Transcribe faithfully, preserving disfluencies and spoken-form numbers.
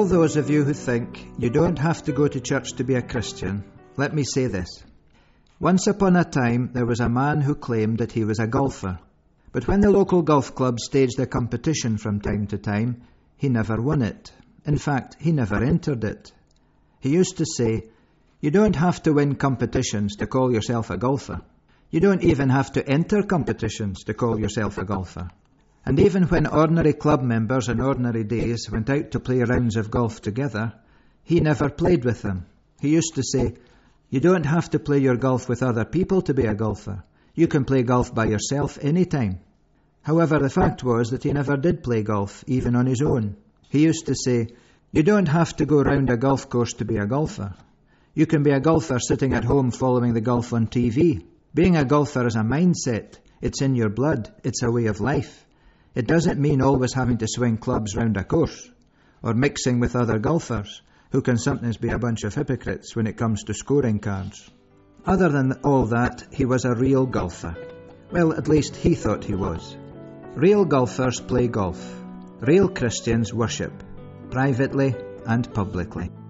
all those of you who think you don't have to go to church to be a Christian, let me say this. Once upon a time, there was a man who claimed that he was a golfer. But when the local golf club staged a competition from time to time, he never won it. In fact, he never entered it. He used to say, "You don't have to win competitions to call yourself a golfer. You don't even have to enter competitions to call yourself a golfer." And even when ordinary club members on ordinary days went out to play rounds of golf together, he never played with them. He used to say, "You don't have to play your golf with other people to be a golfer. You can play golf by yourself anytime." However, the fact was that he never did play golf, even on his own. He used to say, "You don't have to go round a golf course to be a golfer. You can be a golfer sitting at home following the golf on T V. Being a golfer is a mindset. It's in your blood. It's a way of life. It doesn't mean always having to swing clubs round a course, or mixing with other golfers, who can sometimes be a bunch of hypocrites when it comes to scoring cards." Other than all that, he was a real golfer. Well, at least he thought he was. Real golfers play golf. Real Christians worship, privately and publicly.